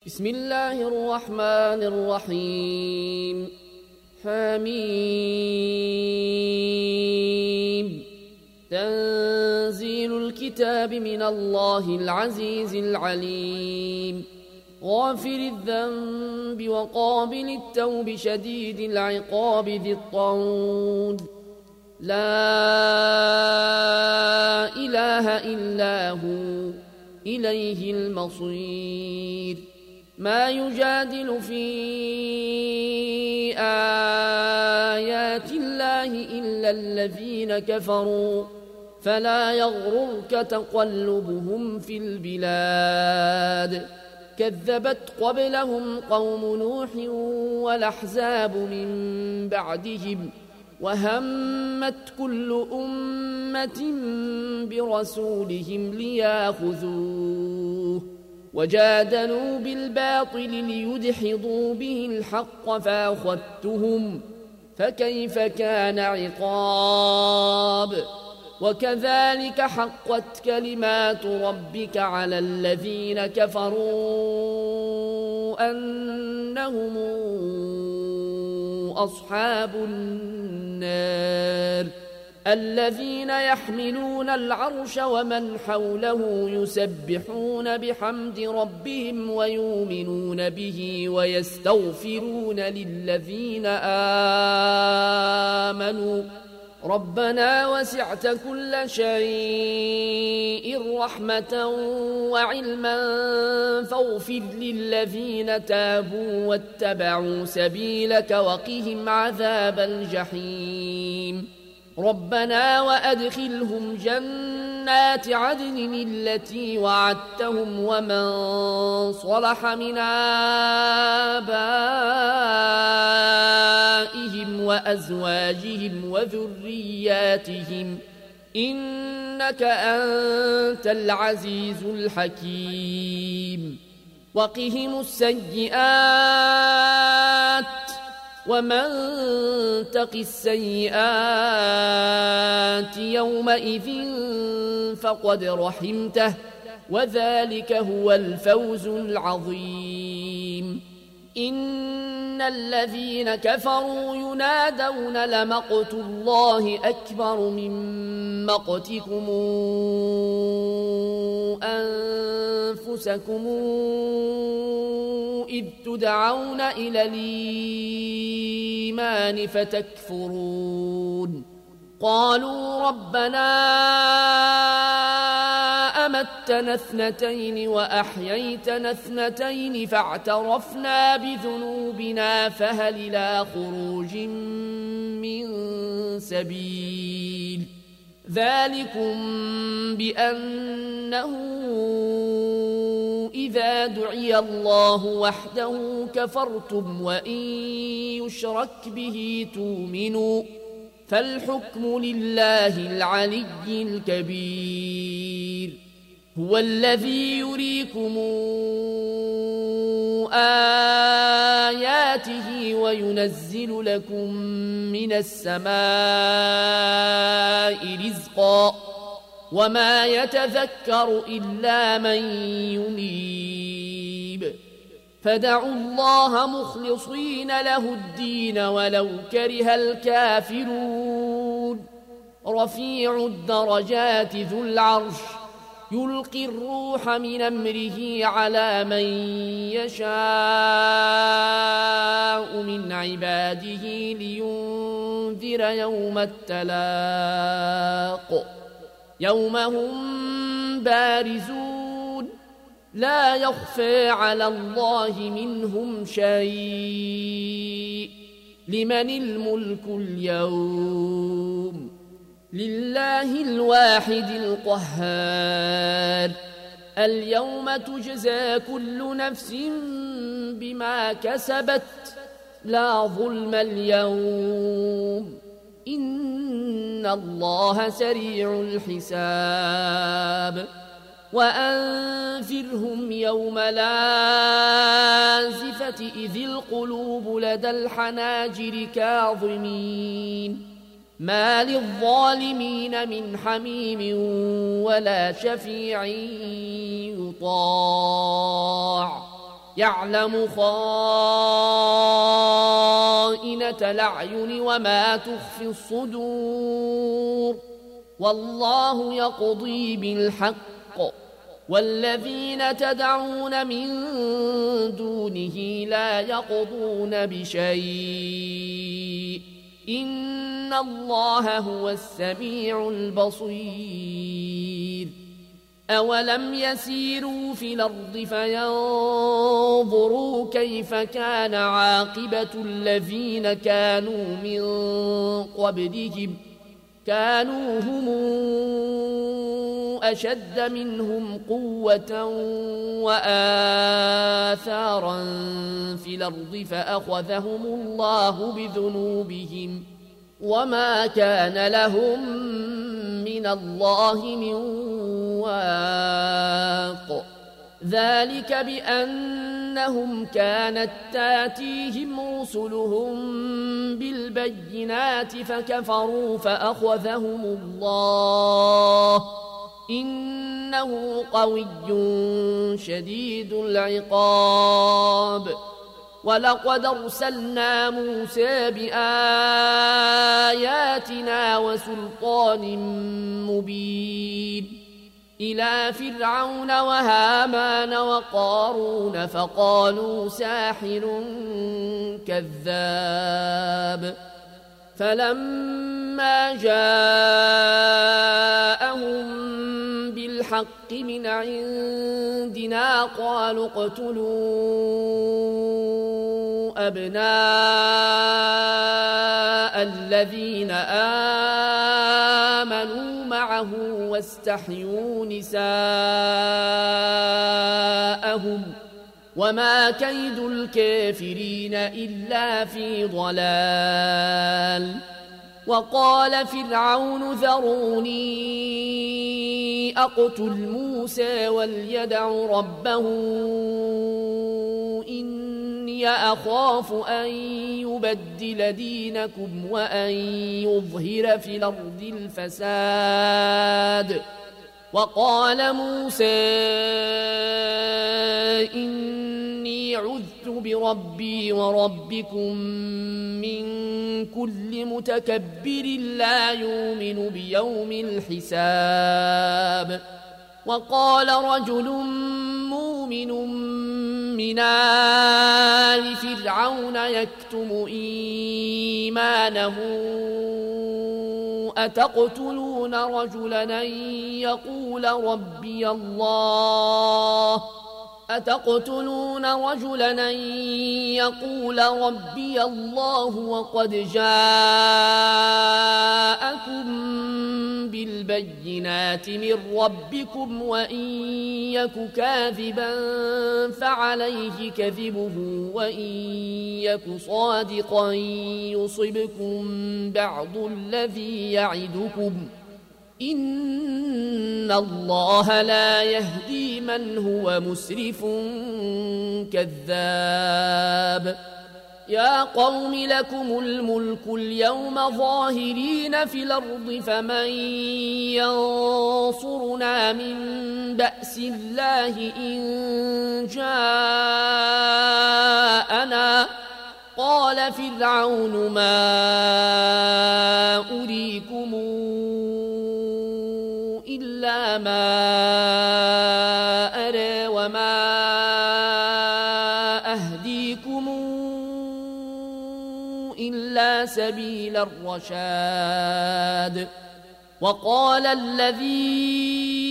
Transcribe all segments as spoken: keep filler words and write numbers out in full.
بسم الله الرحمن الرحيم. حميم. تنزيل الكتاب من الله العزيز العليم. غافر الذنب وقابل التوب شديد العقاب ذي الطول. لا إله إلا هو إليه المصير. ما يجادل في آيات الله إلا الذين كفروا فلا يغررك تقلبهم في البلاد. كذبت قبلهم قوم نوح والأحزاب من بعدهم وهمت كل أمة برسولهم ليأخذوه وجادلوا بالباطل ليدحضوا به الحق فأخذتهم فكيف كان عقاب. وكذلك حقت كلمات ربك على الذين كفروا أنهم أصحاب النار الذين يحملون العرش ومن حوله يسبحون بحمد ربهم ويؤمنون به ويستغفرون للذين آمنوا ربنا وسعت كل شيء رحمة وعلما فاغفر للذين تابوا واتبعوا سبيلك وقهم عذاب الجحيم. ربنا وأدخلهم جنات عدن التي وعدتهم ومن صلح من آبائهم وأزواجهم وذرياتهم إنك أنت العزيز الحكيم. وقهم السيئات ومن تق السيئات يومئذ فقد رحمته وذلك هو الفوز العظيم. إن الذين كفروا ينادون لمقت الله أكبر من مقتكم أنفسكم إذ تدعون إلى الإيمان فتكفرون. قالوا ربنا أمتنا اثنتين وأحييتنا اثنتين فاعترفنا بذنوبنا فهل إلى خروج من سبيل. ذلكم بأنه إذا دعي الله وحده كفرتم وإن يشرك به تؤمنوا فالحكم لله العلي الكبير. هو الذي يريكم آياته وينزل لكم من السماء رزقا وما يتذكر إلا من ينيب. فدعوا الله مخلصين له الدين ولو كره الكافرون. رفيع الدرجات ذو العرش يلقي الروح من أمره على من يشاء من عباده لينذر يوم التلاق يوم هم بارزون لا يخفى على الله منهم شيء. لمن الملك اليوم؟ لله الواحد القهار. اليوم تجزى كل نفس بما كسبت لا ظلم اليوم إن الله سريع الحساب. وأنذرهم يوم الآزفة إذ القلوب لدى الحناجر كاظمين ما للظالمين من حميم ولا شفيع يطاع يعلم خائنة الأعين وما تخفي الصدور والله يقضي بالحق والذين تدعون من دونه لا يقضون بشيء إن الله هو السميع البصير أولم يسيروا في الأرض فينظروا كيف كان عاقبة الذين كانوا من قبلهم كانوا هم أشد منهم قوة وآثارا في الأرض فأخذهم الله بذنوبهم وما كان لهم من الله من واق ذلك بأنهم كانت تاتيهم رسلهم بالبينات فكفروا فأخذهم الله إنه قوي شديد العقاب ولقد أرسلنا موسى بآياتنا وسلطان مبين إلى فرعون وهامان وقارون فقالوا ساحر كذاب فلما جاءهم بالحق من عندنا قالوا اقتلوا أبناء الذين آمنوا معه واستحيوا نساءهم وما كيد الكافرين إلا في ضلال وقال فرعون ذروني أقتل موسى وليدع ربه إني أخاف أن يبدل دينكم وأن يظهر في الأرض الفساد وقال موسى إني عذت بربي وربكم من كل متكبر لا يؤمن بيوم الحساب وقال رجل مؤمن من آل فرعون يكتم إيمانه أتقتلون رجلا أن يقول ربي الله أتقتلون رجلا أن يقول ربي الله وقد جاءكم بالبينات من ربكم وإن يك كاذبا فعليه كذبه وإن يك صادقا يصبكم بعض الذي يعدكم إن الله لا يهدي من هو مسرف كذاب يا قوم لكم الملك اليوم ظاهرين في الأرض فمن ينصرنا من بأس الله إن جاءنا قال فرعون ما أريكم إلا ما أرى وما أهديكم إلا سبيل الرشاد وقال الذي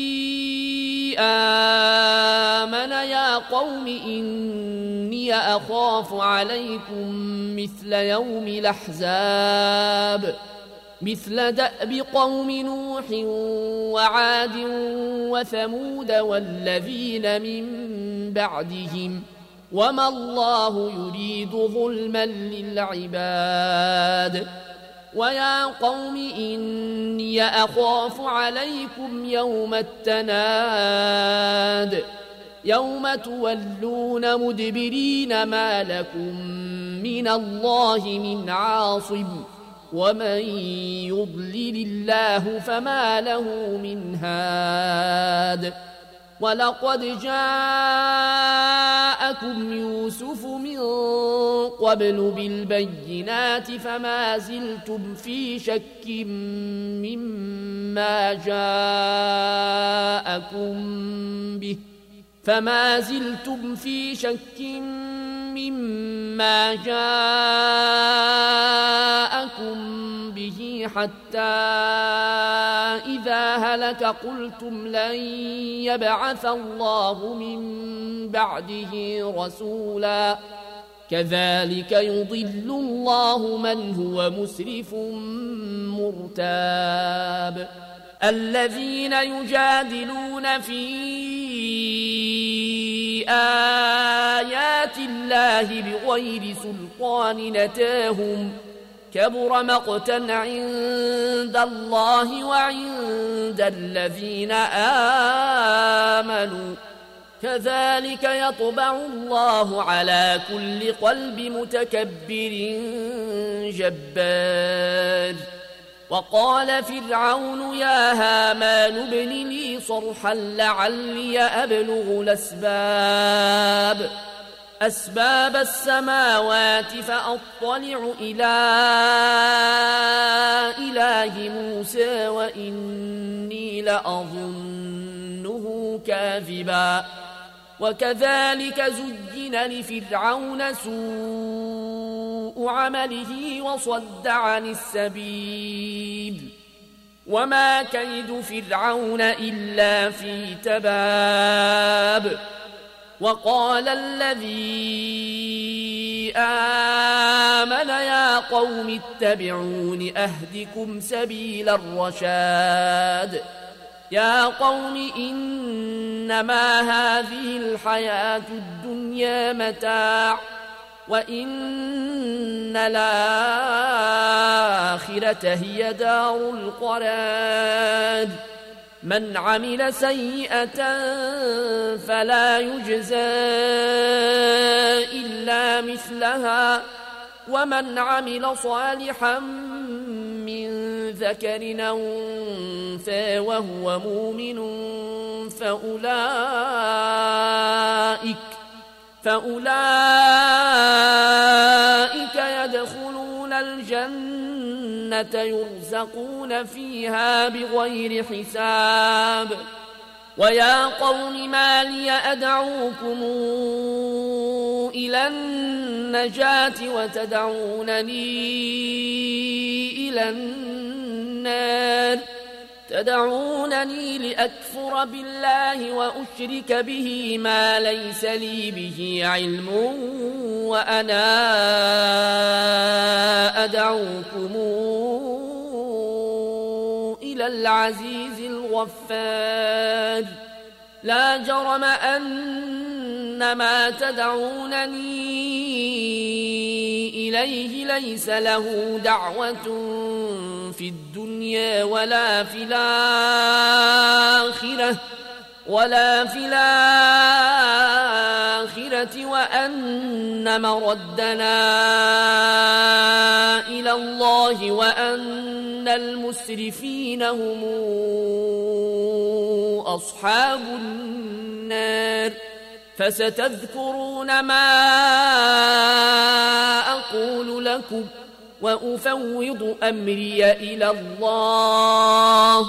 آمن يا قوم إني أخاف عليكم مثل يوم الأحزاب مثل دأب قوم نوح وعاد وثمود والذين من بعدهم وما الله يريد ظلما للعباد ويا قوم إني أخاف عليكم يوم التناد يوم تولون مدبرين ما لكم من الله من عاصم ومن يضلل الله فما له من هاد ولقد جاءكم يوسف من قبل بالبينات فما زلتم في شك مما جاءكم به فما زلتم في شك مما جاءكم به حتى إذا هلك قلتم لن يبعث الله من بعده رسولا كذلك يضل الله من هو مسرف مرتاب الذين يجادلون في آيات الله بغير سلطان أتاهم كبر مقتا عند الله وعند الذين آمنوا كذلك يطبع الله على كل قلب متكبر جبار وقال فرعون يا هامان ابن لي صرحا لعلي أبلغ الأسباب أسباب السماوات فأطلع إلى إله موسى وإني لأظنه كاذبا وكذلك زين لفرعون سوء عمله وصد عن السبيل وما كيد فرعون إلا في تباب وقال الذي آمن يا قوم اتبعون أهدكم سبيل الرشاد يا قوم إنما هذه الحياة الدنيا متاع وإن الآخرة هي دار القرار من عمل سيئة فلا يجزى إلا مثلها ومن عمل صالحا من ذكر أو أنثى وهو مؤمن فأولئك فأولئك يدخلون الجنة يرزقون فيها بغير حساب ويا قوم ما لي أدعوكم إلى النجاة وتدعونني إلى النار تدعونني لأكفر بالله وأشرك به ما ليس لي به علم وأنا أدعوكم إلى العزيز الغفار لا جرم أن ما تدعونني إليه ليس له دعوة في الدنيا ولا في الآخرة ولا في الآخرة وأن مردنا إلى الله وأن المسرفين هم أصحاب النار فستذكرون ما أقول لكم وأفوض أمري إلى الله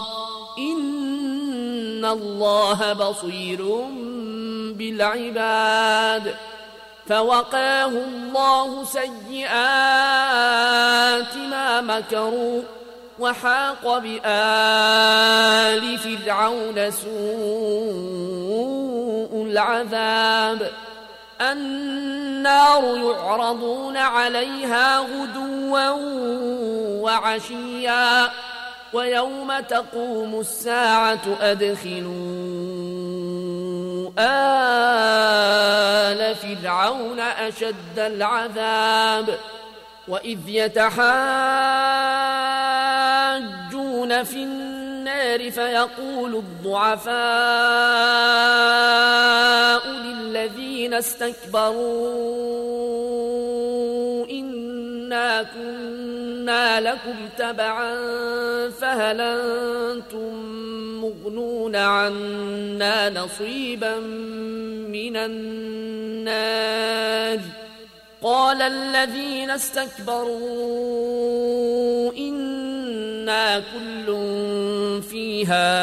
إن الله بصير بالعباد فوقاه الله سيئات ما مكروا وحاق بآل فرعون سوء العذاب النار يعرضون عليها غدوا وعشيا ويوم تقوم الساعة أدخلوا آل فرعون أشد العذاب وإذ يتحاجون في النار فيقول الضعفاء للذين استكبروا إنا كنا لكم تبعا فهل أنتم مغنون يصرفون عنا نصيبا من النار قال الذين استكبروا إنا كل فيها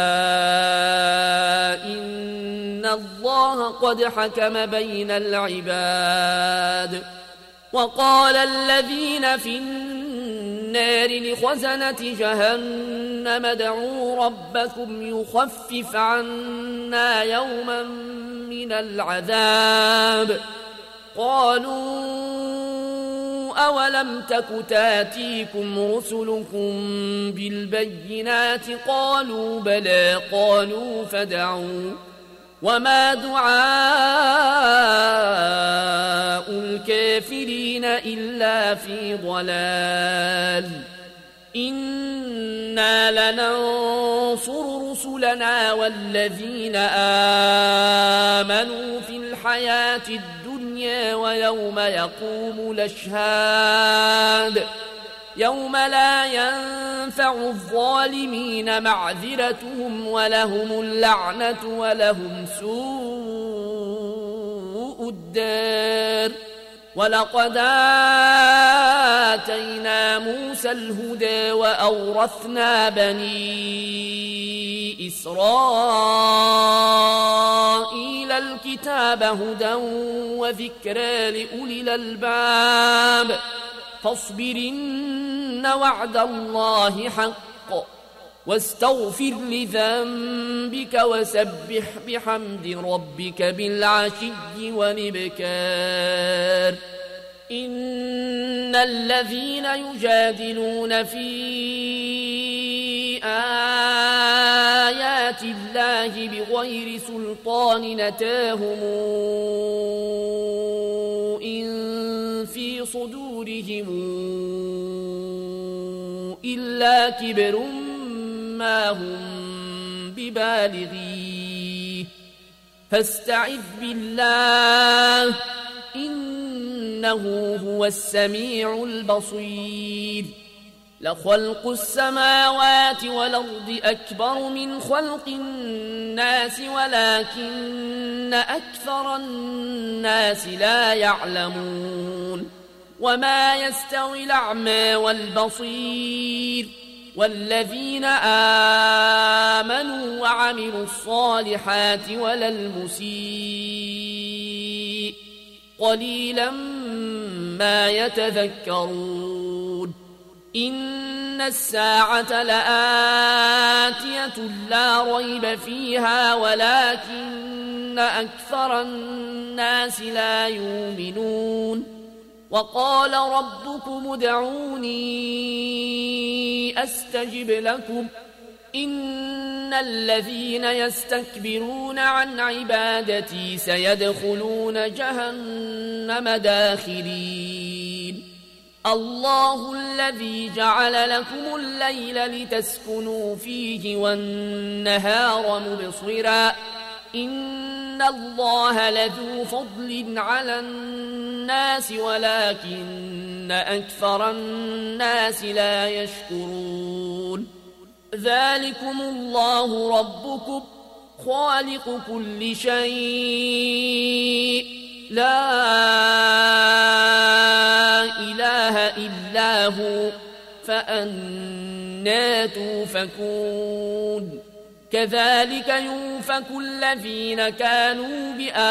إن الله قد حكم بين العباد وقال الذين في النار لخزنة جهنم ادعوا ربكم يخفف عنا يوما من العذاب قالوا أولم تك تاتيكم رسلكم بالبينات قالوا بلى قالوا فادعوا وما دعاء الكافرين إلا في ضلال إنا لننصر رسلنا والذين آمنوا في الحياة الدنيا ويوم يقوم الأشهاد يوم لا ينفع الظالمين معذرتهم ولهم اللعنة ولهم سوء الدار ولقد آتينا موسى الهدى وأورثنا بني إسرائيل الكتاب هدى وذكرى لأولي الألباب فاصبر إن وعد الله حق واستغفر لذنبك وسبح بحمد ربك بالعشي والإبكار إن الذين يجادلون في آيات الله بغير سلطان نتاهم إن في صدورهم إلا كبر ما هم ببالغيه فاستعذ بالله إنه هو السميع البصير لخلق السماوات والأرض أكبر من خلق الناس ولكن أكثر الناس لا يعلمون وما يستوي الأعمى والبصير والذين آمنوا وعملوا الصالحات ولا المسيء قليلا ما يتذكرون إن الساعة لآتية لا ريب فيها ولكن أكثر الناس لا يؤمنون وقال ربكم ادعوني أستجب لكم إن الذين يستكبرون عن عبادتي سيدخلون جهنم داخرين الله الذي جعل لكم الليل لتسكنوا فيه والنهار مبصرا إن الله لذو فضل على الناس ولكن أكثر الناس لا يشكرون ذلكم الله ربكم خالق كل شيء لا إله إلا هو فأنى توفكون كذلك يؤفك الذين كانوا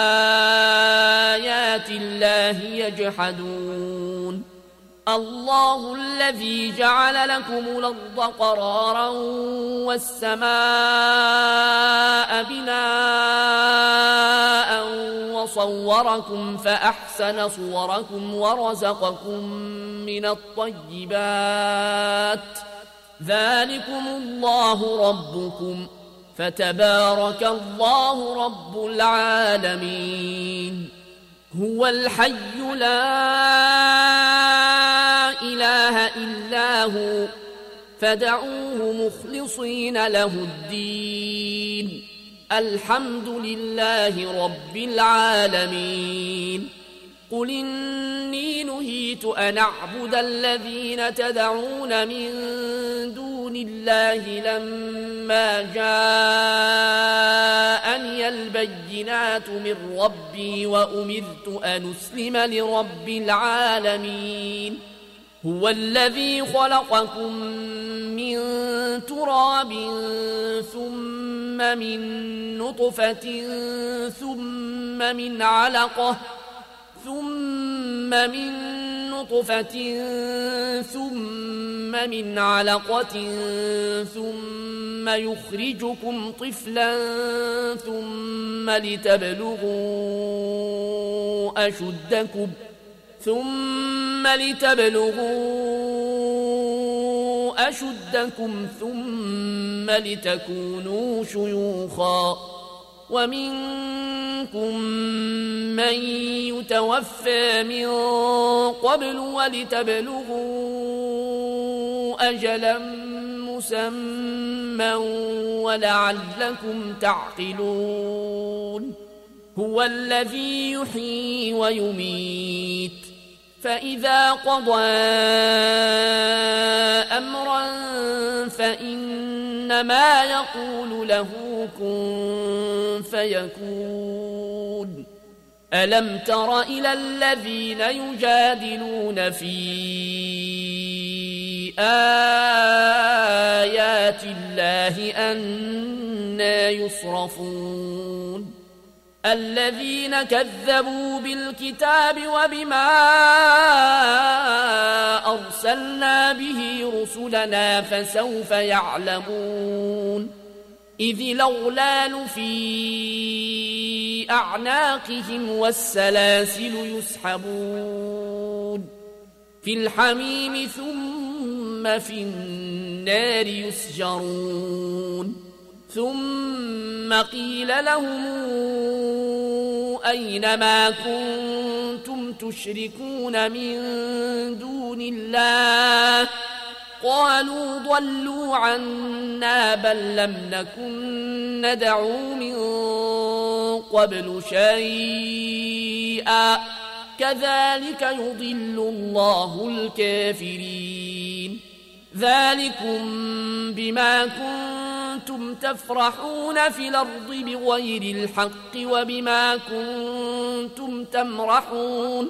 بآيات الله يجحدون الله الذي جعل لكم الأرض قرارا والسماء بناء وصوركم فأحسن صوركم ورزقكم من الطيبات ذلكم الله ربكم فتبارك الله رب العالمين هو الحي لا إله إلا هو فدعوه مخلصين له الدين الحمد لله رب العالمين قل إني نهيت أن أعبد الذين تدعون من دون دون الله لما جاءني البينات من ربي وأمرت أن أسلم لرب العالمين هو الذي خلقكم من تراب ثم من نطفة ثم من علقة ثم من نطفة ثم من علقة ثم يخرجكم طفلا ثم لتبلغوا أشدكم ثم لتبلغوا أشدكم ثم لتكونوا شيوخا ومنكم من يتوفى من قبل ولتبلغوا أجلا مسمى ولعلكم تعقلون هو الذي يحيي ويميت فإذا قضى أمرا فإنما يقول له كن فيكون ألم تر إلى الذين يجادلون في آيات الله أنى يصرفون الذين كذبوا بالكتاب وبما أرسلنا به رسلنا فسوف يعلمون إذ الأغلال في أعناقهم والسلاسل يسحبون في الحميم ثم في النار يسجرون ثم قيل لهم أين ما كنتم تشركون من دون الله قالوا ضلوا عنا بل لم نكن ندعو من قبل شيئا كذلك يضل الله الكافرين ذلكم بما كنتم تفرحون في الأرض بغير الحق وبما كنتم تمرحون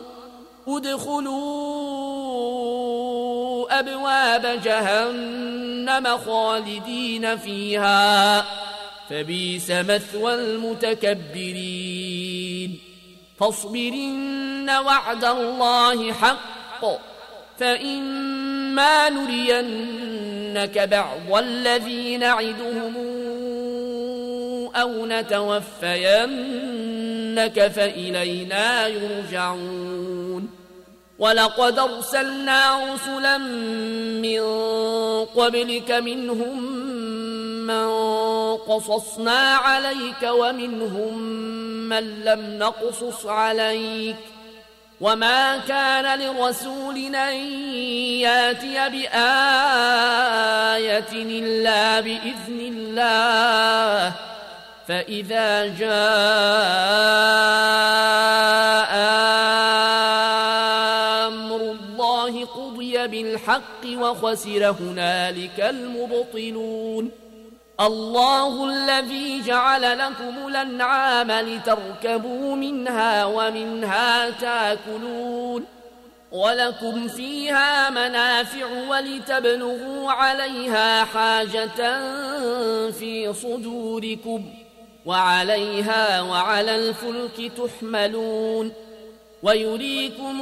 ادخلوا أبواب جهنم خالدين فيها فبئس مثوى المتكبرين فاصبرن وعد الله حق فإما نرينك بعض الذي نعدهم أو نتوفينك فإلينا يرجعون ولقد أرسلنا رسلا من قبلك منهم من قصصنا عليك ومنهم من لم نقصص عليك وما كان لرسول أن ياتي بآية إلا بإذن الله فإذا جاء أمر الله قضي بالحق وخسر هنالك المبطلون الله الذي جعل لكم الأنعام لتركبوا منها ومنها تاكلون ولكم فيها منافع ولتبلغوا عليها حاجة في صدوركم وعليها وعلى الفلك تحملون ويريكم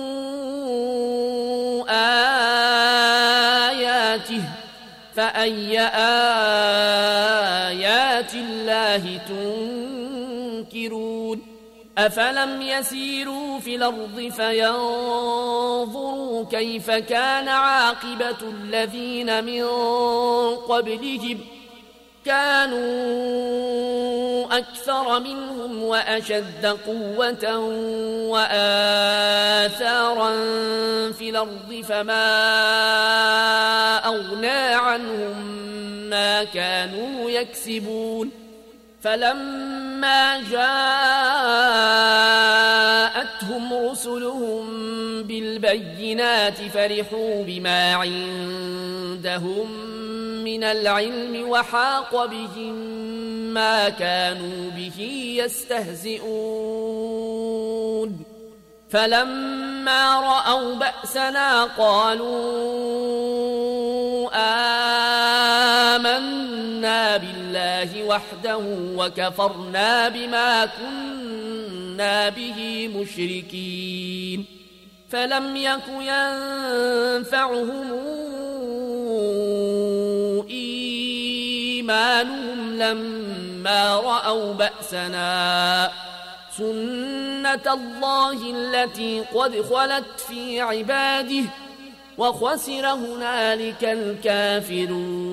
آياته فأي آيات الله تنكرون أفلم يسيروا في الأرض فينظروا كيف كان عاقبة الذين من قبلهم كانوا أكثر منهم وأشد قوة وآثارا في الأرض فما أغنى عنهم ما كانوا يكسبون فلما جاءتهم رسلهم بالبينات فرحوا بما عندهم من العلم وحاق بهم ما كانوا به يستهزئون فلما رأوا بأسنا قالوا آمنا بالله وحده وكفرنا بما كنا به مشركين فلم يك ينفعهم إيمانهم لما رأوا بأسنا سنة الله التي قد خلت في عباده وخسر هنالك الكافرون